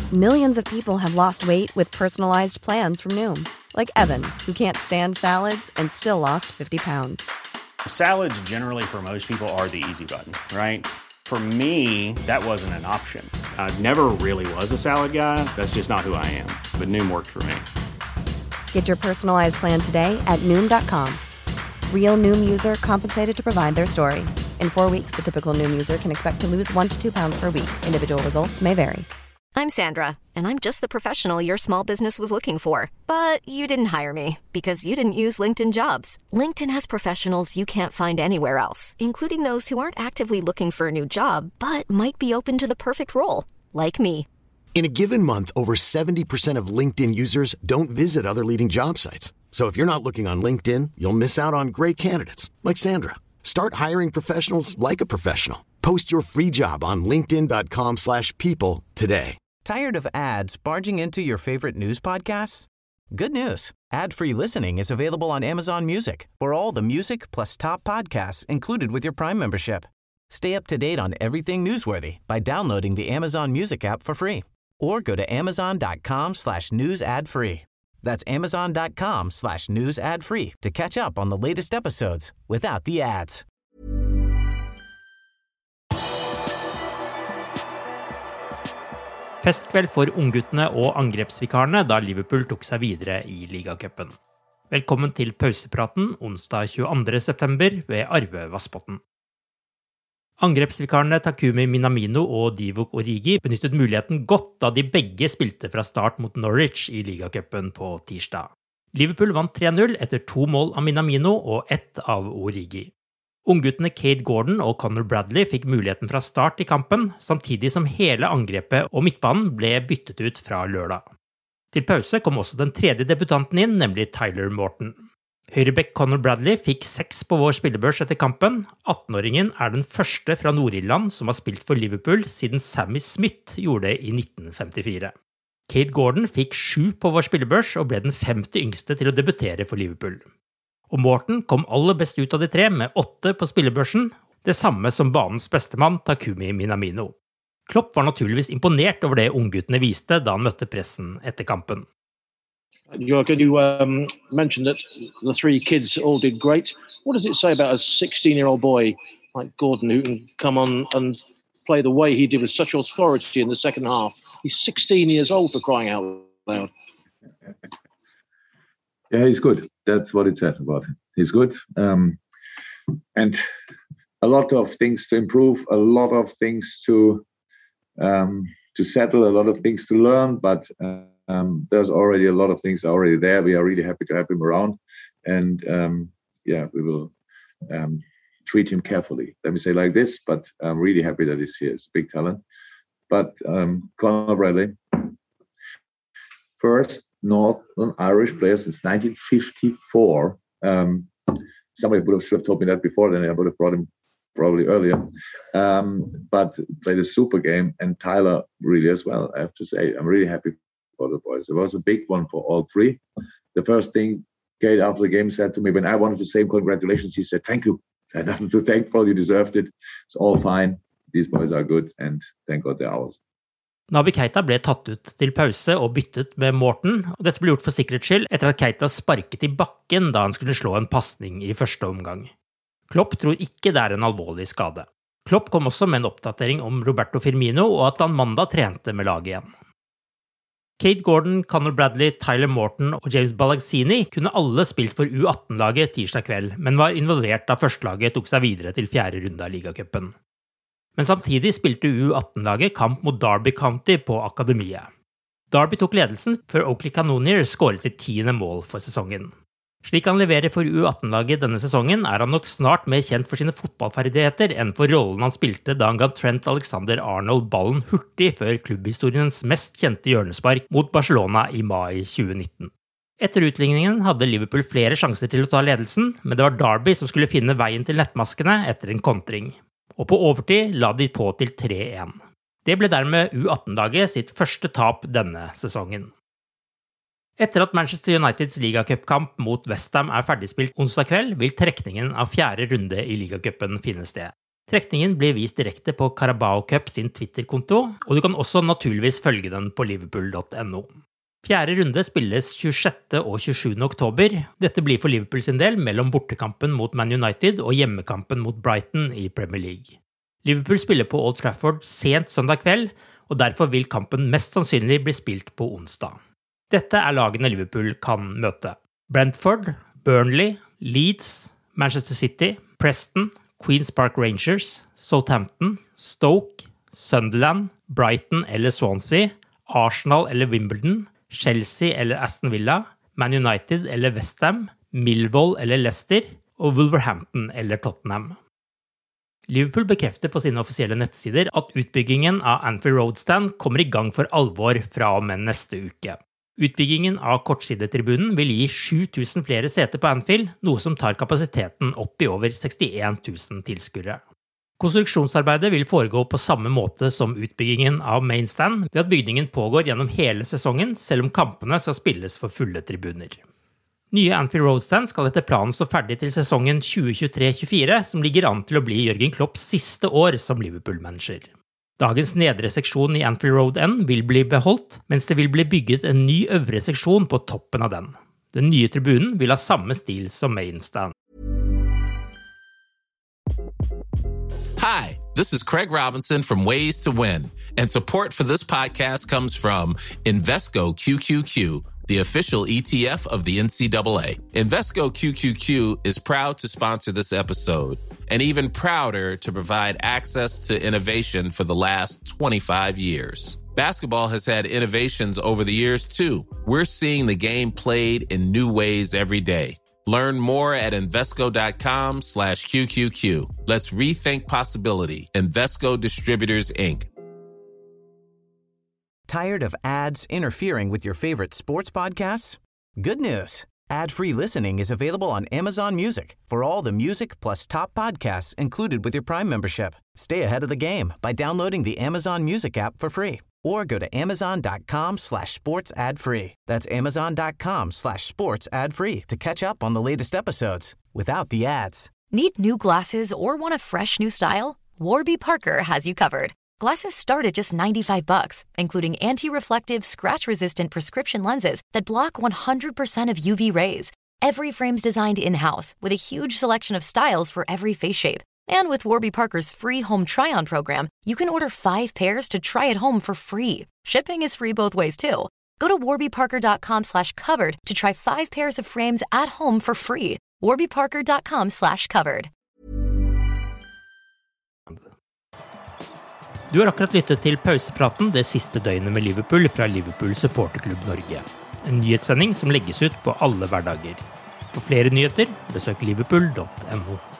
Millions of people have lost weight with personalized plans from Noom. Like Evan, who can't stand salads and still lost 50 pounds. Salads generally for most people are the easy button, right? For me, that wasn't an option. I never really was a salad guy. That's just not who I am. But Noom worked for me. Get your personalized plan today at Noom.com. Real Noom user compensated to provide their story. In 4 weeks, the typical Noom user can expect to lose 1 to 2 pounds per week. Individual results may vary. I'm Sandra, and I'm just the professional your small business was looking for. But you didn't hire me because you didn't use LinkedIn Jobs. LinkedIn has professionals you can't find anywhere else, including those who aren't actively looking for a new job, but might be open to the perfect role, like me. In a given month, over 70% of LinkedIn users don't visit other leading job sites. So if you're not looking on LinkedIn, you'll miss out on great candidates, like Sandra. Start hiring professionals like a professional. Post your free job on linkedin.com/people today. Tired of ads barging into your favorite news podcasts? Good news. Ad-free listening is available on Amazon Music for all the music plus top podcasts included with your Prime membership. Stay up to date on everything newsworthy by downloading the Amazon Music app for free or go to amazon.com/news ad free. That's amazon.com/news ad free to catch up on the latest episodes without the ads. Festkveld for ungguttene og angrepsvikarene da Liverpool tok seg videre i ligacupen. Velkommen til pausepraten onsdag 22. september ved Arve Vassbotten. Angrepsvikarene Takumi Minamino og Divock Origi benyttet muligheten godt da de begge spilte fra start mot Norwich i ligacupen på tirsdag. Liverpool vant 3-0 etter 2 mål av Minamino og 1 av Origi. Ungguttene Cade Gordon og Conor Bradley fikk muligheten fra start i kampen, samtidig som hele angrepet og midtbanen ble byttet ut fra lørdag. Til pause kom også den tredje debutanten inn, nemlig Tyler Morton. Høyrebekk Conor Bradley fikk 6 på vår spillebørs etter kampen. 18-åringen er den første fra Nord-Irland som har spilt for Liverpool siden Sammy Smith gjorde det i 1954. Cade Gordon fikk 7 på vår spillebørs og ble den 50 yngste til å debutere for Liverpool. Og Morton kom aller best ut av de 3 med 8 på spillebørsen, det samme som banens bestemann Takumi Minamino. Klopp var naturligvis imponert over det ungguttene viste da han møtte pressen etter kampen. You mentioned that the 3 kids all did great. What does it say about a 16-year-old boy like Gordon who can come on and play the way he did with such authority in the second half? He's 16 years old, for crying out loud. Yeah, he's good. That's what it says about him. He's good. And a lot of things to improve, a lot of things to settle, a lot of things to learn, but there's already a lot of things already there. We are really happy to have him around. And we will treat him carefully. Let me say like this, but I'm really happy that he's here. It's a big talent. But Conor Bradley, first Northern Irish player since 1954. Somebody should have told me that before, then I would have brought him probably earlier. But played a super game, and Tyler really as well. I have to say, I'm really happy for the boys. It was a big one for all 3. The first thing Kate after the game said to me, when I wanted to say congratulations, he said, thank you. I had nothing to thank for, you deserved it. It's all fine. These boys are good, and thank God they're ours. Naby Keita ble tatt ut til pause og byttet med Morton, og dette ble gjort for sikkerhets skyld etter at Keita sparket i bakken da han skulle slå en passning i første omgang. Klopp tror ikke det er en alvorlig skade. Klopp kom også med en oppdatering om Roberto Firmino og at han mandag trente med laget igjen. Cade Gordon, Conor Bradley, Tyler Morton og James Balagsini kunne alle spilt for U18-laget tirsdag kveld, men var involvert da førstelaget tok seg videre til 4. runde av ligacupen. Men samtidig spilte U18-laget kamp mot Derby County på akademiet. Derby tok ledelsen før Oakley Cannoniers skåret sitt 10. mål for sesongen. Slik han leverer for U18-laget denne sesongen, er han nok snart mer kjent for sine fotballferdigheter enn for rollen han spilte da han ga Trent Alexander-Arnold ballen hurtig før klubbhistoriens mest kjente hjørnespark mot Barcelona i mai 2019. Etter utligningen hadde Liverpool flere sjanser til å ta ledelsen, men det var Derby som skulle finne veien til nettmaskene etter en kontring. Og på overtid la de på til 3-1. Det ble dermed U18-laget sitt første tap denne sesongen. Etter at Manchester Uniteds ligacupkamp mot West Ham er ferdigspilt onsdag kveld, vil trekningen av 4. runde i ligacupen finne sted. Trekningen blir vist direkte på Carabao Cup sin Twitter-konto, og du kan også naturligvis følge den på liverpool.no. Fjerde runde spilles 26. og 27. oktober. Dette blir for Liverpool sin del mellom bortekampen mot Man United og hjemmekampen mot Brighton i Premier League. Liverpool spiller på Old Trafford sent søndag kveld, og derfor vil kampen mest sannsynlig bli spilt på onsdag. Dette lagene Liverpool kan møte. Brentford, Burnley, Leeds, Manchester City, Preston, Queen's Park Rangers, Southampton, Stoke, Sunderland, Brighton eller Swansea, Arsenal eller Wimbledon, Chelsea eller Aston Villa, Man United eller West Ham, Millwall eller Leicester og Wolverhampton eller Tottenham. Liverpool bekrefter på sine offisielle nettsider at utbyggingen av Anfield Road Stand kommer i gang for alvor fra og med neste uke. Utbyggingen av kortsidetribunen vil gi 7000 flere seter på Anfield, noe som tar kapasiteten opp i over 61 000 tilskuere. Konstruksjonsarbeidet vil foregå på samme måte som utbyggingen av Mainstand, ved at bygningen pågår gjennom hele sesongen, selv om kampene skal spilles for fulle tribuner. Nye Anfield Road Stand skal etter planen stå ferdig til sesongen 2023-24, som ligger an til å bli Jørgen Klopps siste år som Liverpool-manager. Dagens nedre seksjon i Anfield Road End vil bli beholdt, mens det vil bli bygget en ny øvre seksjon på toppen av den. Den nye tribunen vil ha samme stil som Mainstand. Hi, this is Craig Robinson from Ways to Win, and support for this podcast comes from Invesco QQQ, the official ETF of the NCAA. Invesco QQQ is proud to sponsor this episode, and even prouder to provide access to innovation for the last 25 years. Basketball has had innovations over the years, too. We're seeing the game played in new ways every day. Learn more at Invesco.com/QQQ. Let's rethink possibility. Invesco Distributors, Inc. Tired of ads interfering with your favorite sports podcasts? Good news. Ad-free listening is available on Amazon Music for all the music plus top podcasts included with your Prime membership. Stay ahead of the game by downloading the Amazon Music app for free or go to amazon.com/sports ad-free. That's amazon.com/sports ad-free to catch up on the latest episodes without the ads. Need new glasses or want a fresh new style? Warby Parker has you covered. Glasses start at just $95, including anti-reflective, scratch-resistant prescription lenses that block 100% of UV rays. Every frame's designed in-house with a huge selection of styles for every face shape. And with Warby Parker's free home try-on program, you can order 5 pairs to try at home for free. Shipping is free both ways, too. Go to warbyparker.com/covered to try 5 pairs of frames at home for free. warbyparker.com/covered. Du har akkurat lyttet til pausepraten det siste døgnet med Liverpool fra Liverpool Supporterklubb Norge. En nyhetssending som legges ut på alle hverdager. For flere nyheter, besøk liverpool.no.